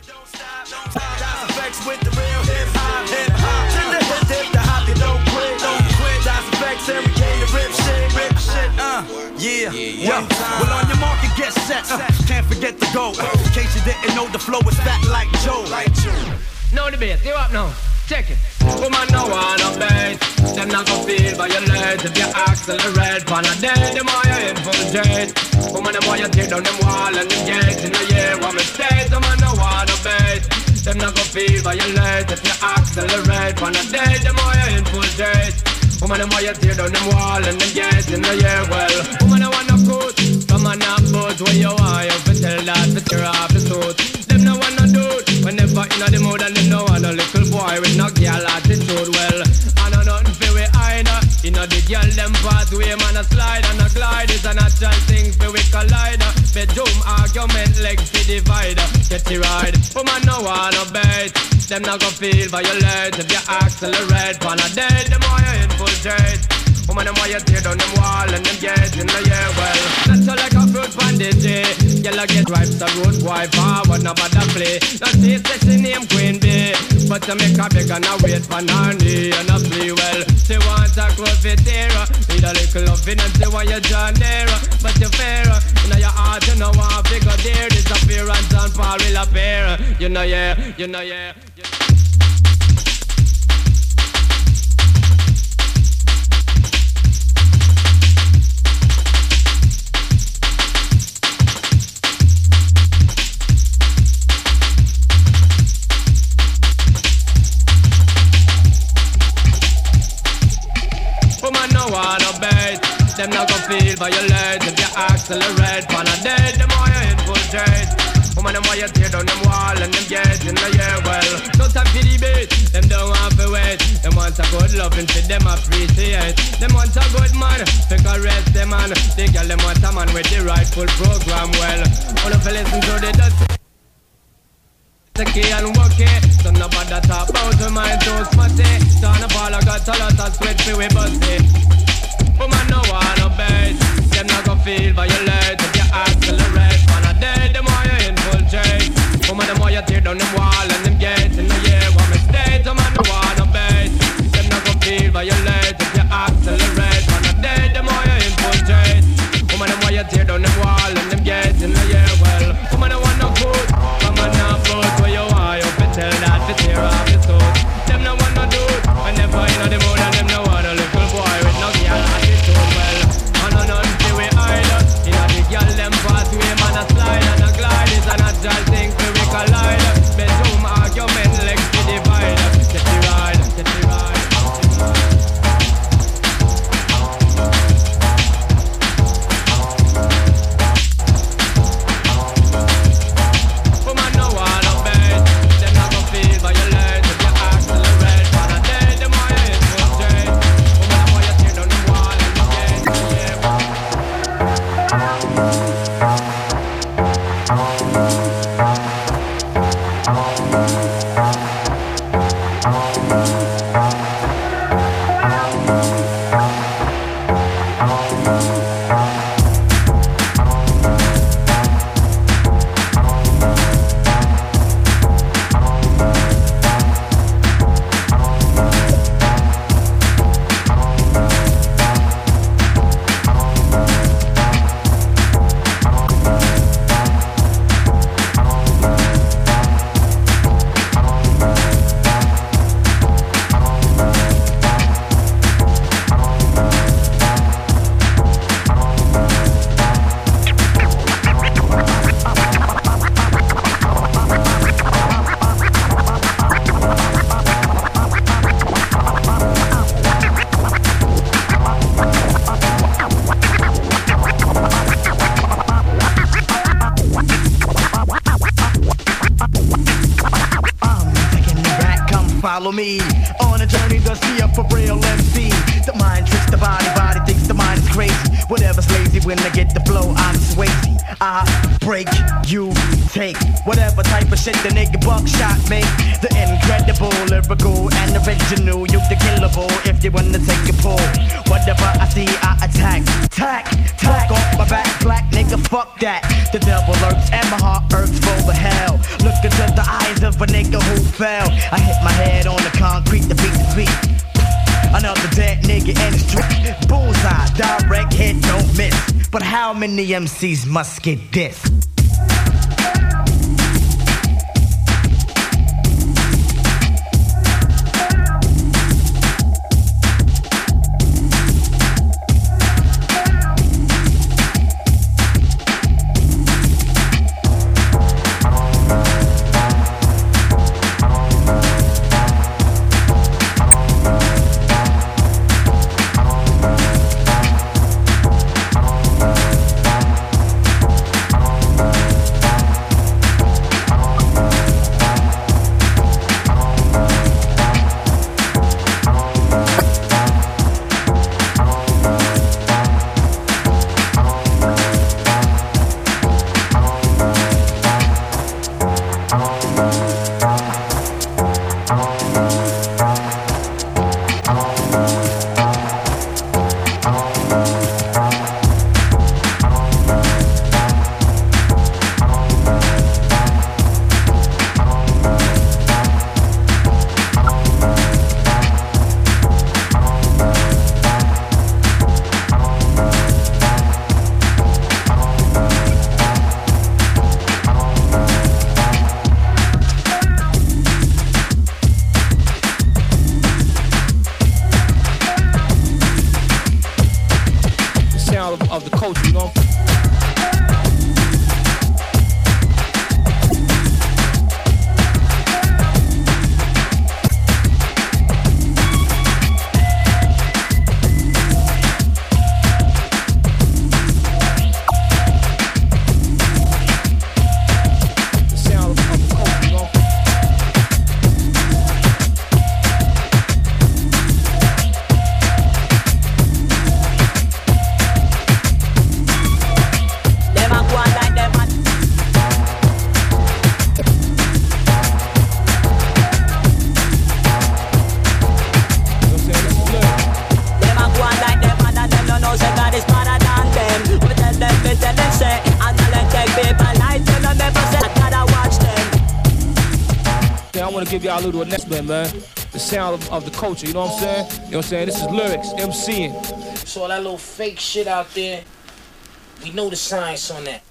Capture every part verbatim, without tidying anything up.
Das Effects with the real hip hop, hip hop. To the hip hip, the hop, you don't quit, don't quit. Das Effects and we came to rip shit, rip shit. Uh, yeah, yeah. Well, on your market, get set. Uh, can't forget the go. Uh, in case you didn't know, the flow is fat like Joe. Like Joe. No debate, you up now. Check it. Woman no wanna bait. Them not gon' feel violate if you accelerate. Pan a day, them why you infiltrate. Woman them why you tear down them wall and them gates in the year one mistake. Woman no wanna bait. Them not gon' feel violate if you accelerate. Pan a day, them why you infiltrate. Woman them why you tear down them wall and them gates in the year well. Woman no wanna coat. Come on up, boat where you are. You fi tell that fi tear off the suit. Them no wanna do it. Whenever inna the mood and them no want a little boy with no girl attitude. Well, I know nothing fi we either. Inna the girl them pathway man a slide and a glide. It's a natural thing fi we collide. Bedroom argument legs fi divide. Get the ride, woman no wanna bait. Them not gon' feel violate if you accelerate. Pan a day, them why you infiltrate. Woman them why you tear down them wall and them gates in the year well. That's so like a fruit bandage. Yellow get ripe, so road boy forward, no bother play. Not say sexy name Queen Bee, but to make a big and a wait for Nanny and a plea well. She want a close fit era, need a little loving and she want you John nearer. But you fairer, in your heart you know want figure there. Disappearance and Paul will appear. You know yeah, you know yeah, you know. Wanna bait. Them not gon' feel violate if you accelerate. Pan a day, them why you infiltrate. Woman, them why you tear down them wall and them gates in the year well. No time for debate, them don't want to wait. Them want a good loving for them appreciate. Them want a good man, to caress them man. They girl them want a man with the rightful program well. Wanna listen to the dusty the key and work it. So nobody talk about the mind so smutty. Turn up all I got a lot of sweat for we bust it. Woman no wanna bait. Them not gon' feel violate if you accelerate. On a day, them why you infiltrate. Woman them why you tear down them wall and them gates in the year one mistake. Woman no wanna bait. Them not gon' feel violate if you accelerate. On a day, them why you infiltrate. Woman them why you tear down them wall and them gates in the year well. Woman no want no good. Woman no good where you are. You fi tell that fi tear off the suit. Them no want no dude. Whenever inna the mood and them no want a little boy with no girl attitude well. I know nothing fi we either. Inna the girl them pathway man a slide and a glide. It's a natural thing fi we collide. Bedroom argument legs fi divide. Get the ride, get the ride. Follow me on a journey to see up for real M C. The mind tricks the body, body thinks the mind is crazy. Whatever's lazy when I get the flow, I'm swayzy. I break, you take whatever type of shit the nigga buckshot make. The incredible, lyrical, and original. You the killable if you wanna take a pull. Whatever I see, I attack. Tack, tack off my back, black nigga, fuck that. The devil lurks and my heart hurts for the hell. Look into the eye. fell. I hit my head on the concrete to beat the beat. Another dead nigga in the street. Bullseye, direct hit, don't miss. But how many M Cs must get this? Give y'all a little announcement, man. The sound of, of the culture, you know what I'm saying? You know what I'm saying? This is lyrics, MCing. So all that little fake shit out there, we know the science on that.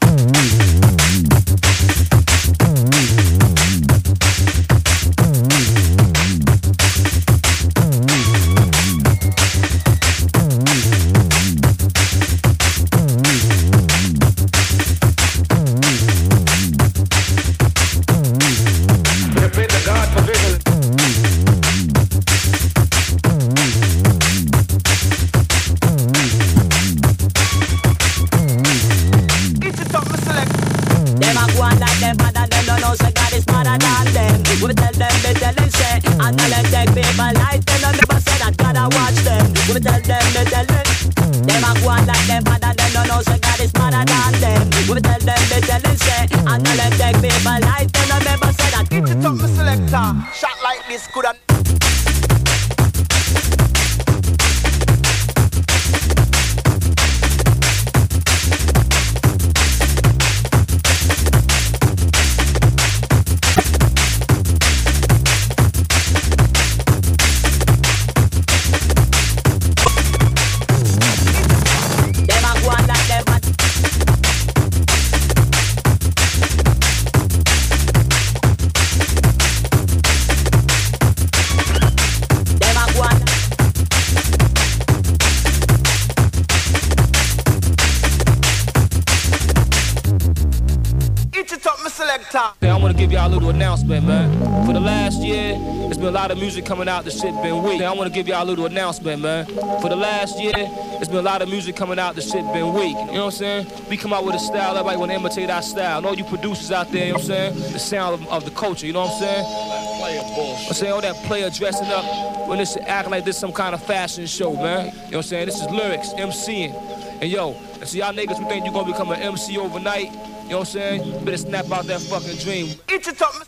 I want to give y'all a little announcement, man. For the last year, there's been a lot of music coming out. The shit been weak. I want to give y'all a little announcement, man. For the last year, there's been a lot of music coming out. The shit been weak. You know what I'm saying? We come out with a style. Everybody want to imitate our style. And all you producers out there, you know what I'm saying? The sound of, of the culture. You know what I'm saying? Player bullshit. I'm saying all that player dressing up when this acting like this some kind of fashion show, man. You know what I'm saying? This is lyrics, MCing. And yo, and so y'all niggas who think you're gonna become an M C overnight, you know what I'm saying? You better snap out that fucking dream. It's a top.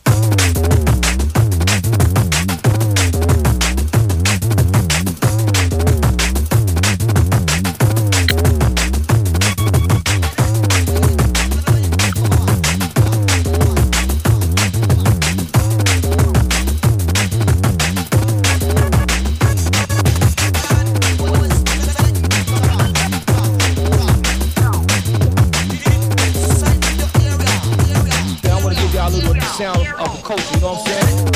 sound of, of the culture, you know what I'm saying?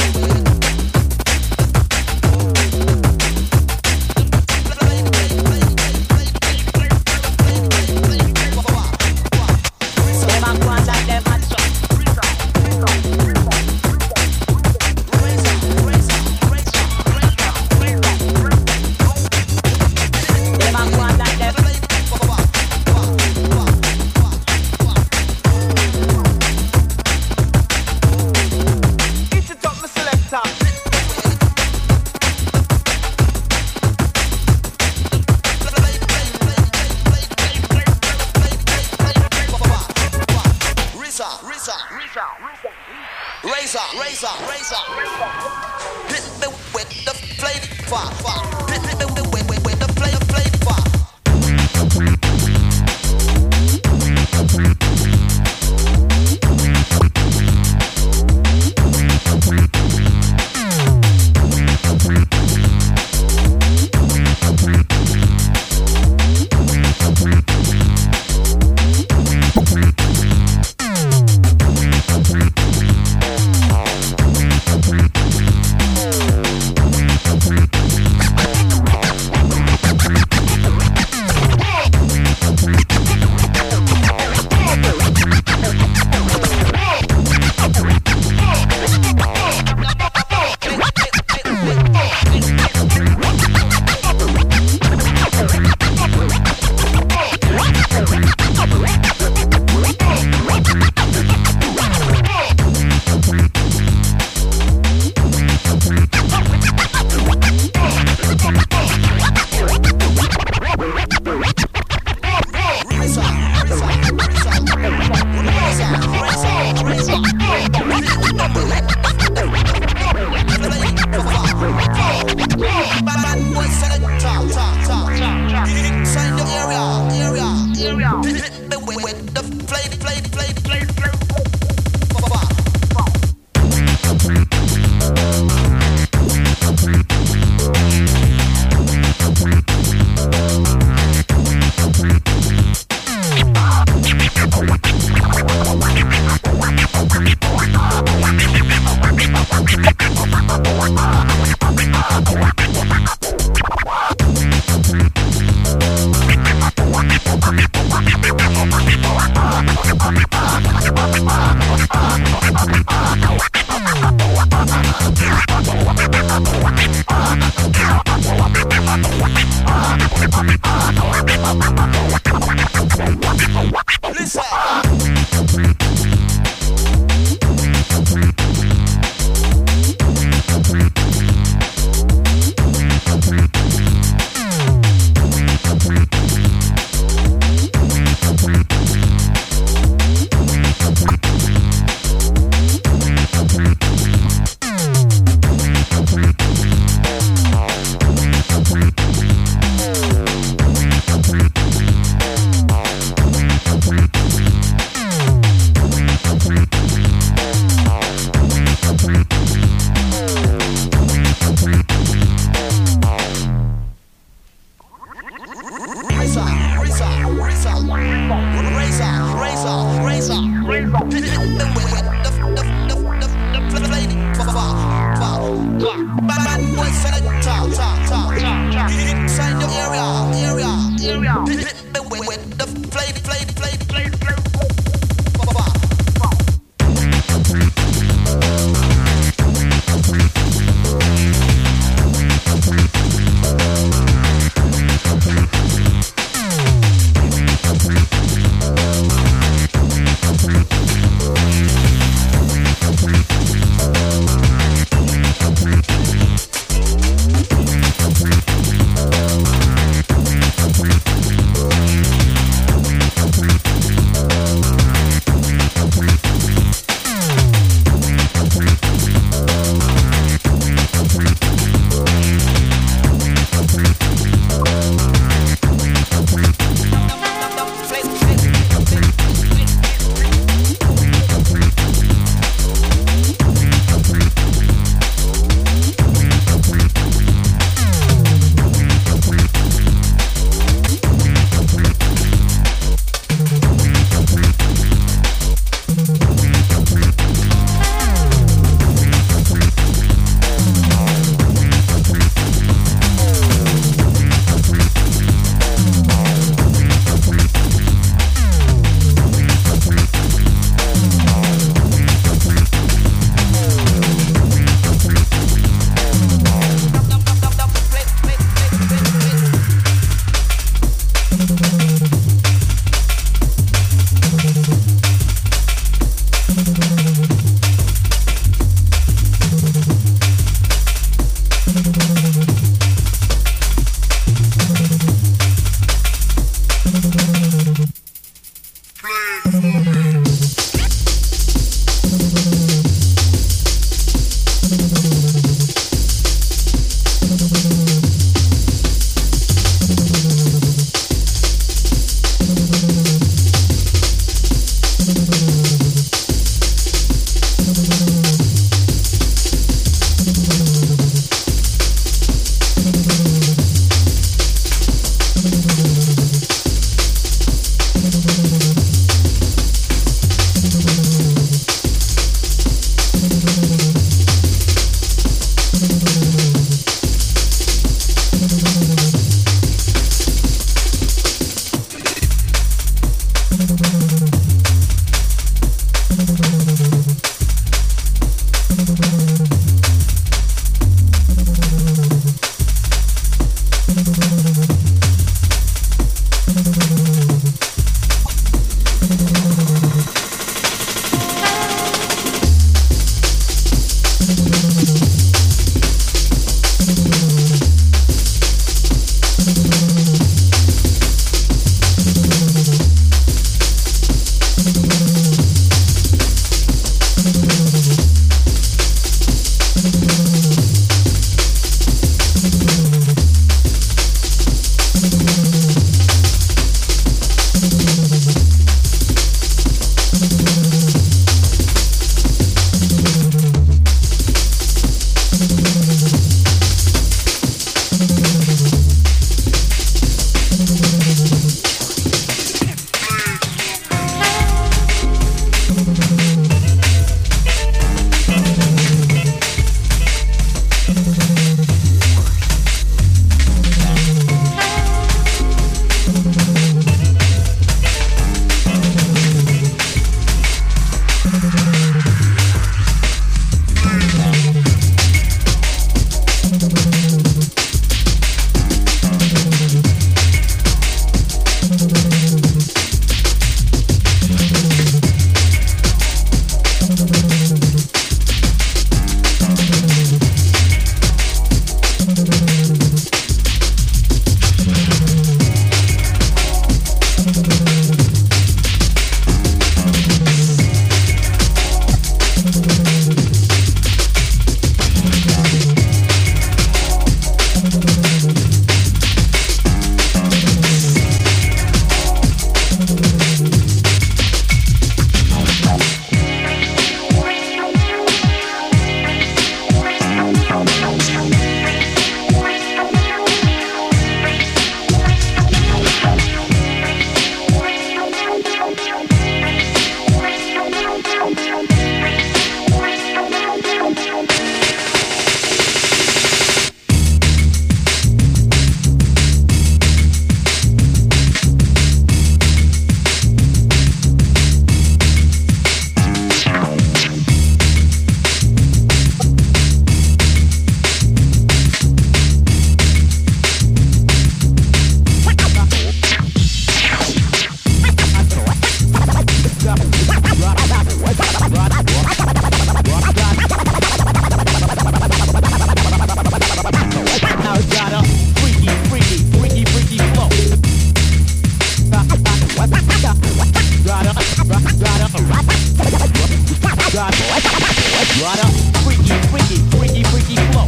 What up? Freaky, freaky, freaky, freaky flow.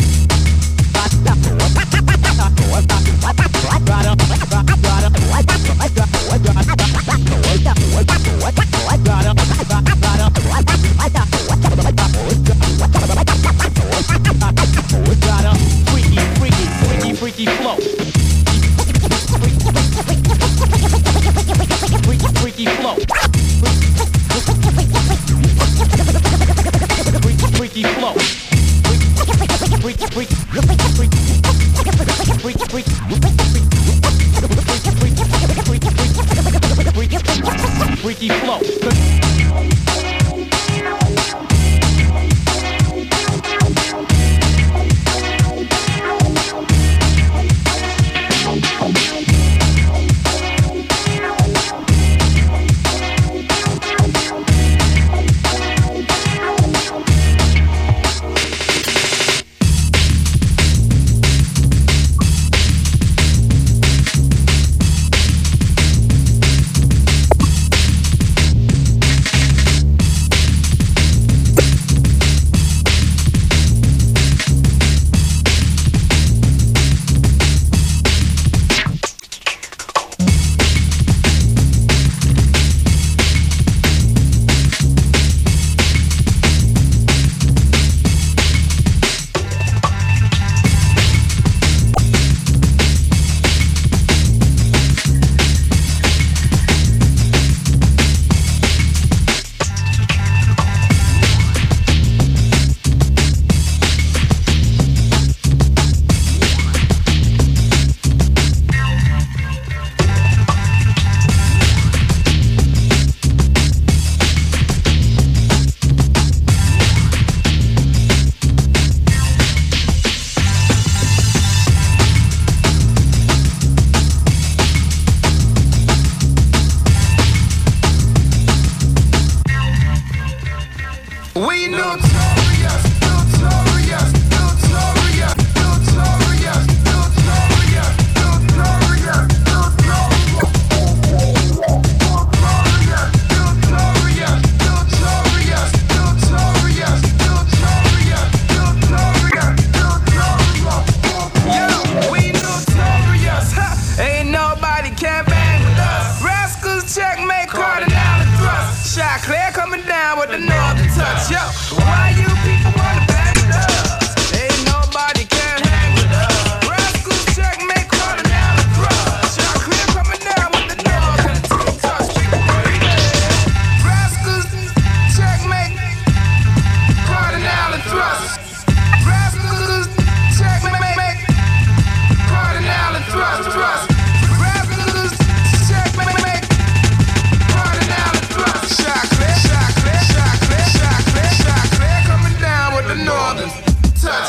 Freaky, freaky, freaky, freaky flow. Freaky, freaky flow. Freaky, freaky flow. Freaky, freaky, freaky flow. We notorious, notorious, notorious, notorious, notorious, notorious, Yo, we notorious, huh? Ain't nobody can bang with us. Rascals checkmate, Cardinal and thrust. Shot clear coming down with the northern touch. Yo, why you people wanna bang with us? Ain't nobody can hang with us. Rascals checkmate, Cardinal and thrust. Shot clear coming down with the northern touch. Rascals checkmate, Cardinal and thrust. Rascals checkmate, Cardinal and thrust, thrust. Rascals checkmate, Cardinal and thrust. Shot clear, shot clear, shot clear, shot clear, shot clear, coming down with the northern touch.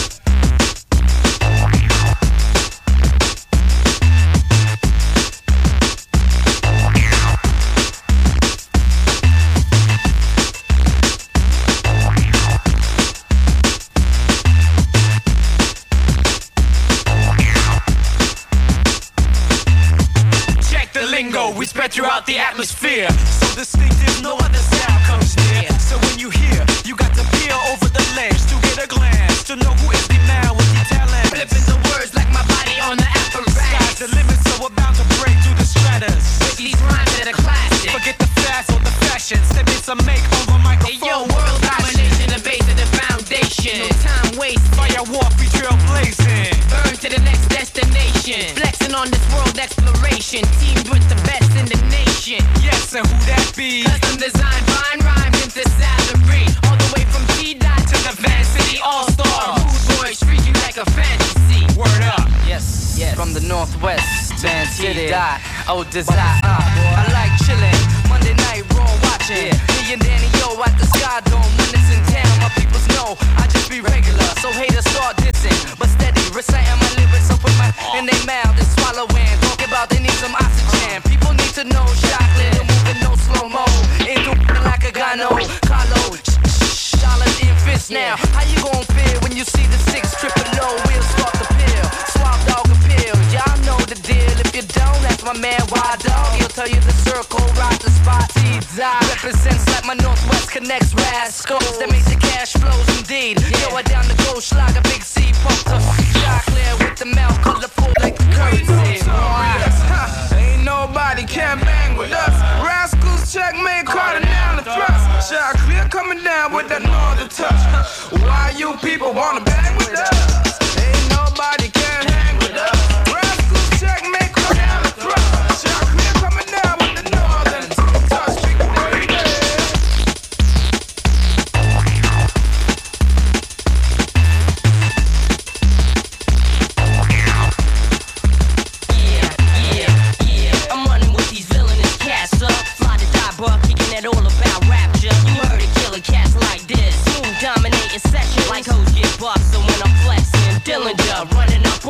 Check the lingo, we spread throughout the atmosphere. So distinctive, no other sound comes near. So when you hear, you got to peer over the ledge to get a glance, to know who is the man with the talent. Flipping the words like my body on the apparatus. Sky's the limit, so we're bound to break through the stratus. With these rhymes that are classic. Forget the fast or the fashion, step in some make over microphone. Hey, yo, world domination, the base of the foundation. No time waste. Fire walk, we trail blazing. Burn to the next destination. Flexing on this world exploration. Team with the best in the nation. Yes, and who that be? Custom design, fine rhymes into salary. All the way from T-Dot to the Van City All-Star. Rude boys treat you like a fantasy. Word up. Yes, Yes. from the Northwest, Van City, T-Dot. oh desire. Uh, I like chillin', Monday night raw watching. Me and Danny O at the Sky Dome when it's in town. My peoples know I just be regular, so haters start dissing, but steady reciting my lyrics up with my in their mouth and swallowing. Talking about they need some oxygen. People need to know chocolate, moving no slow mo. Into like a gyno, Carlo. Dollars in fists now. How you gon' feel when you see the six triple O wheels start to peel? Swap dog appeal, y'all know the deal. If you don't, that's my man Wild Dog. He'll tell you the circle, rock the spot. T-Dot represents like my Northwest connects rascals that make the cash flows indeed. Yo, I down the ghost like a big C pump to chocolate with the mouth colorful like the currency. Ain't nobody can bang with us. Rascals checkmate, cardinal and thrust. Shot clear coming down with that northern touch. Why you people wanna bang with us? Ain't nobody can hang with us. Rascals checkmate, cardinal and thrust. Shot clear coming down with the northern touch. Kicking it all about rapture. You heard it, killer cats like this. Smooth dominating session like hoes get buffed. So when I'm flexing, Dillinger running up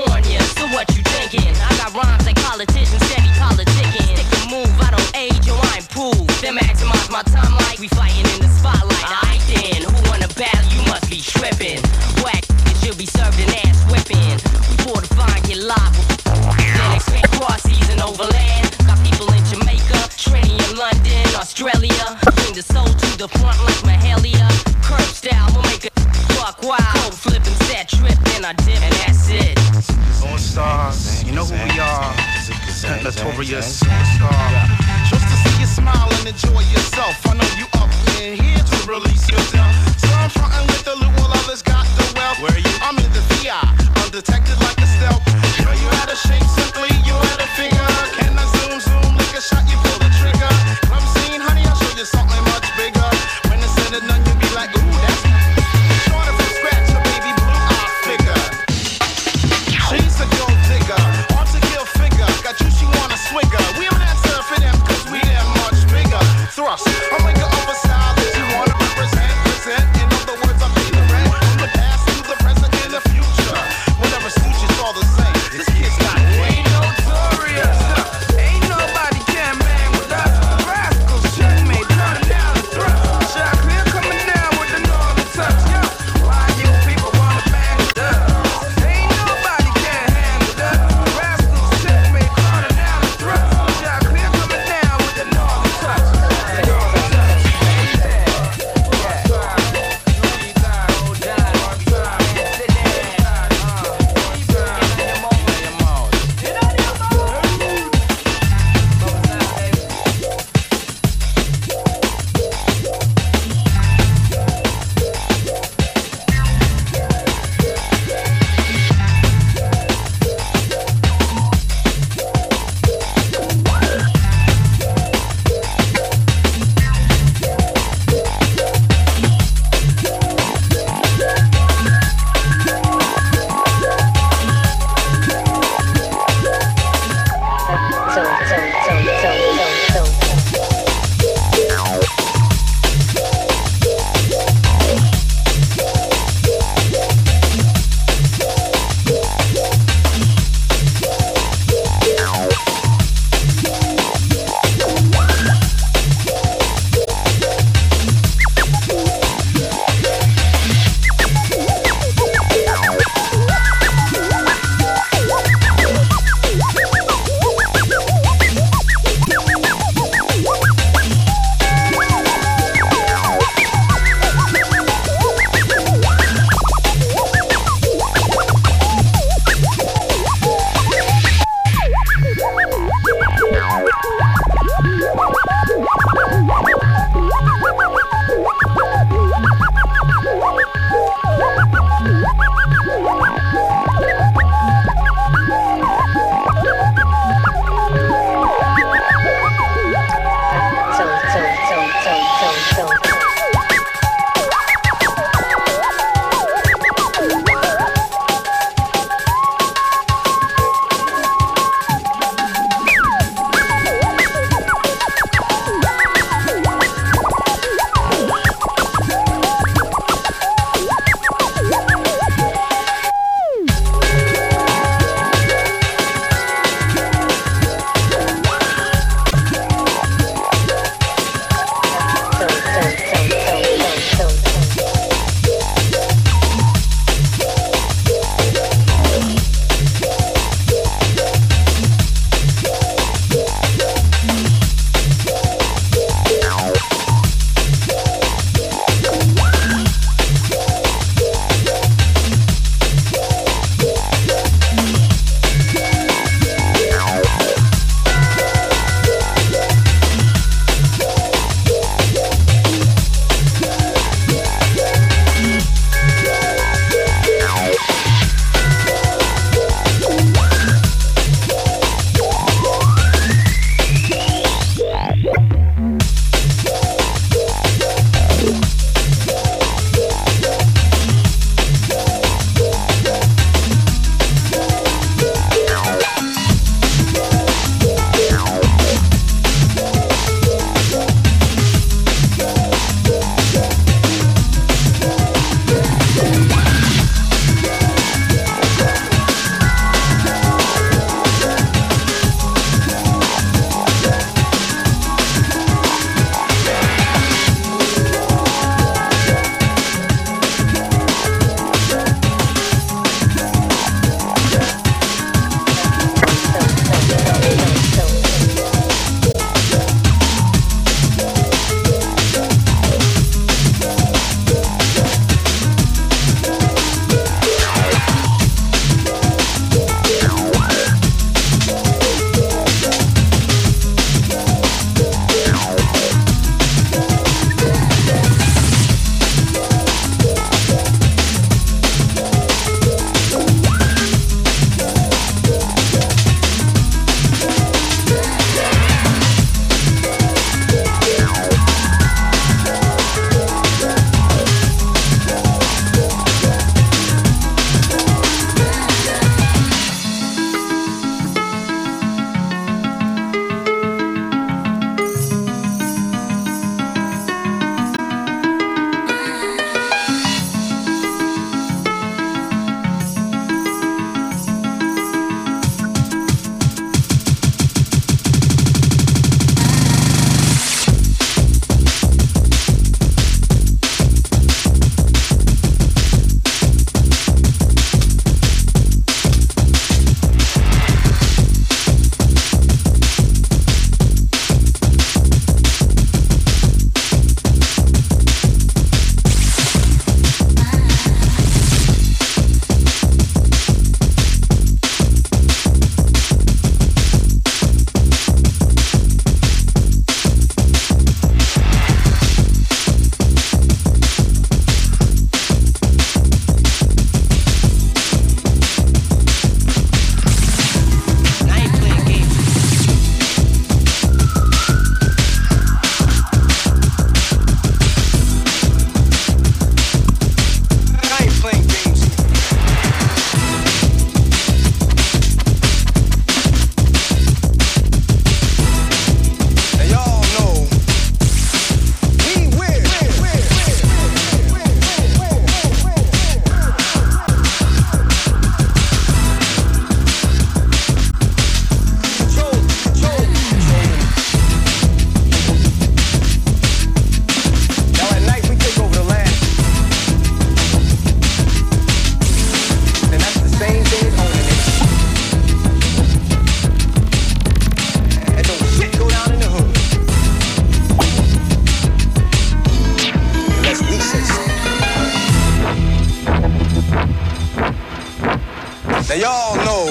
Now y'all know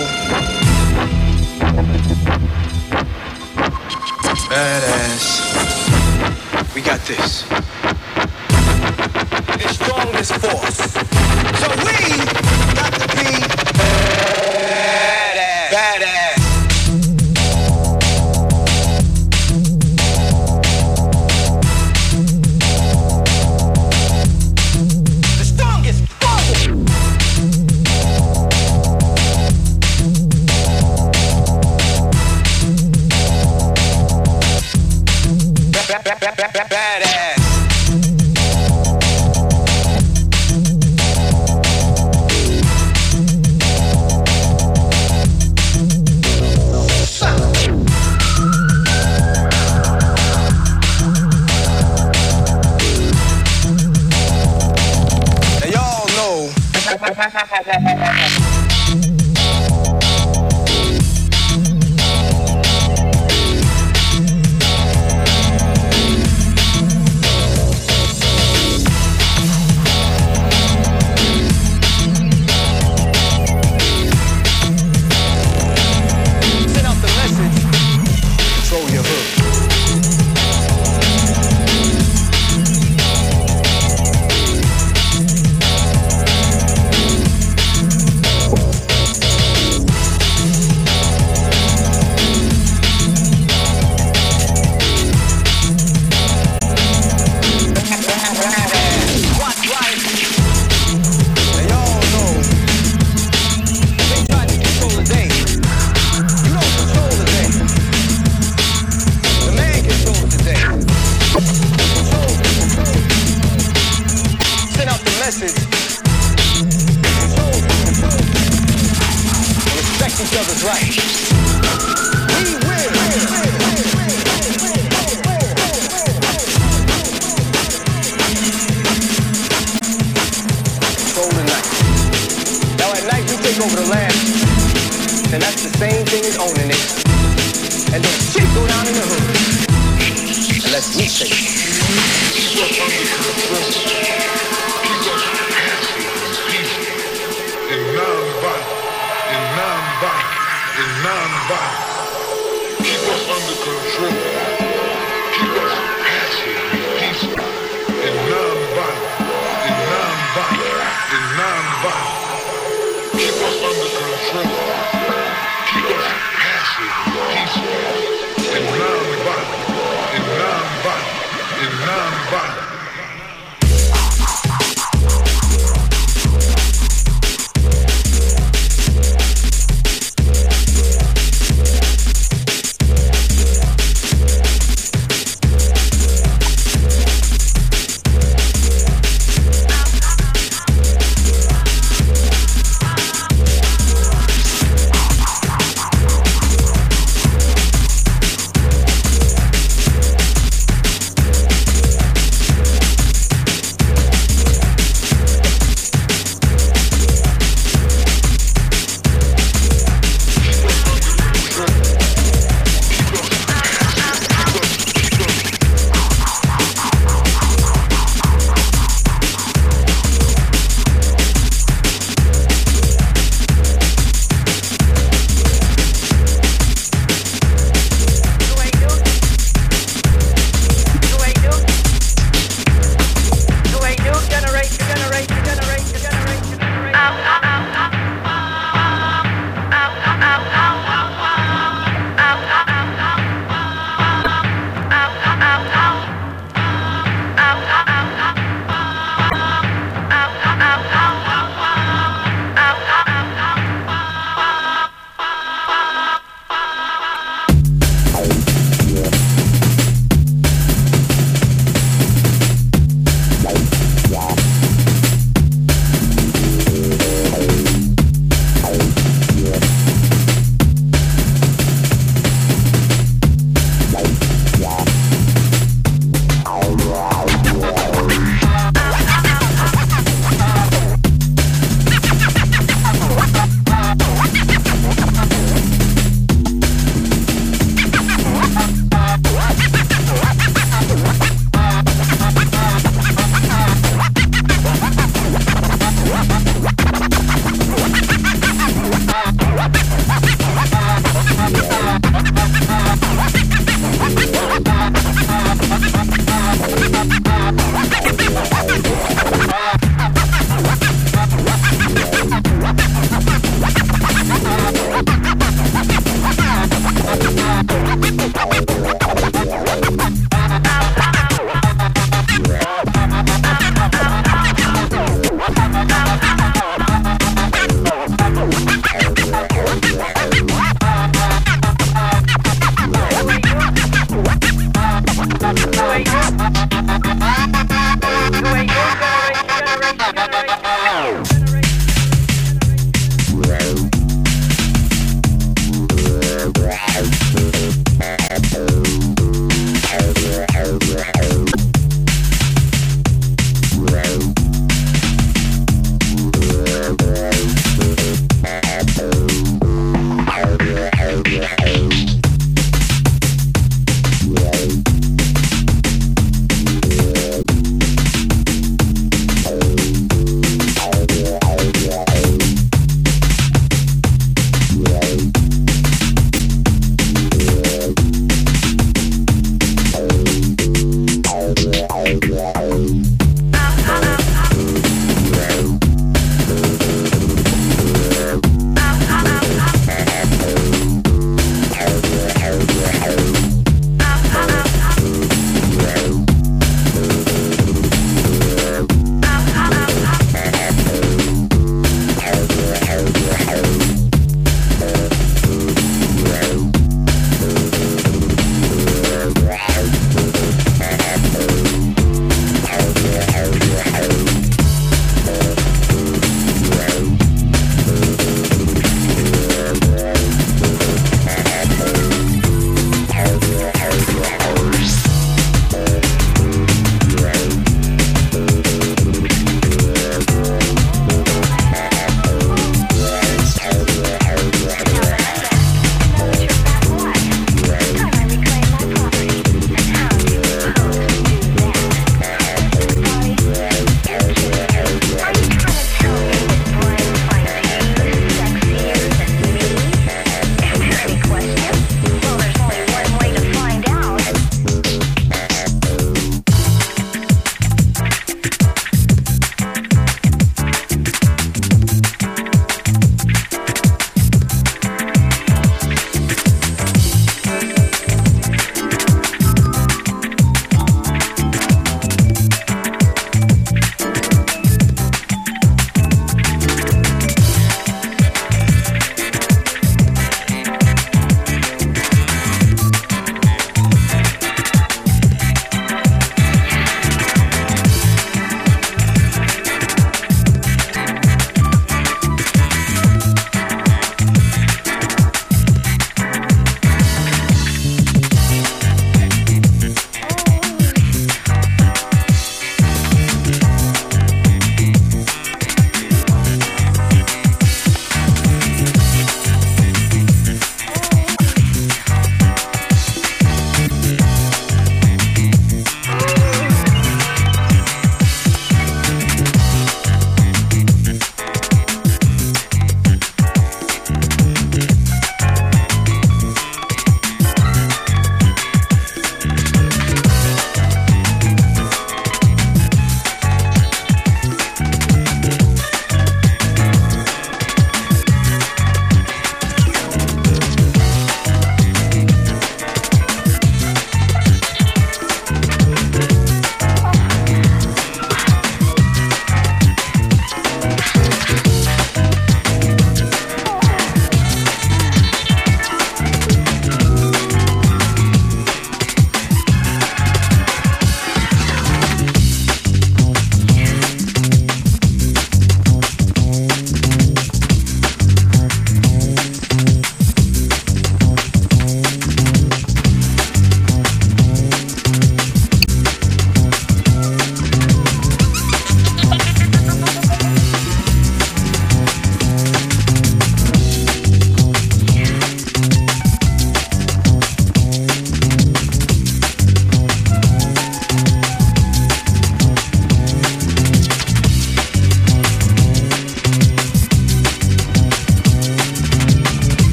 badass. We got this. It's strongest force. So we got to be badass. Badass. The strongest force. Badass. Now y'all know. Send out the message. Control your hood. Watch right. Now y'all know. They tried to control the day. You don't control the day. The man controls the day. Control, control. Send out the message. Control, control. And respect each other's rights. We win. Control the night. Now at night we take over the land. And that's the same thing as owning it. And then shit go down in the hood. Unless we say it. In non-violent, in non-violent, in non-violent.